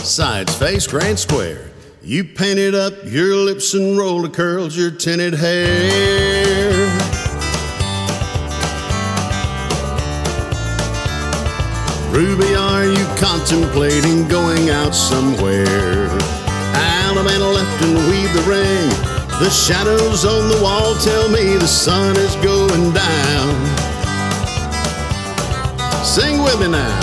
Sides, face, grand square. You painted up your lips and rolled the curls, your tinted hair. Ruby, are you contemplating going out somewhere? Alabama left and weave the ring. The shadows on the wall tell me the sun is going down. Sing with me now.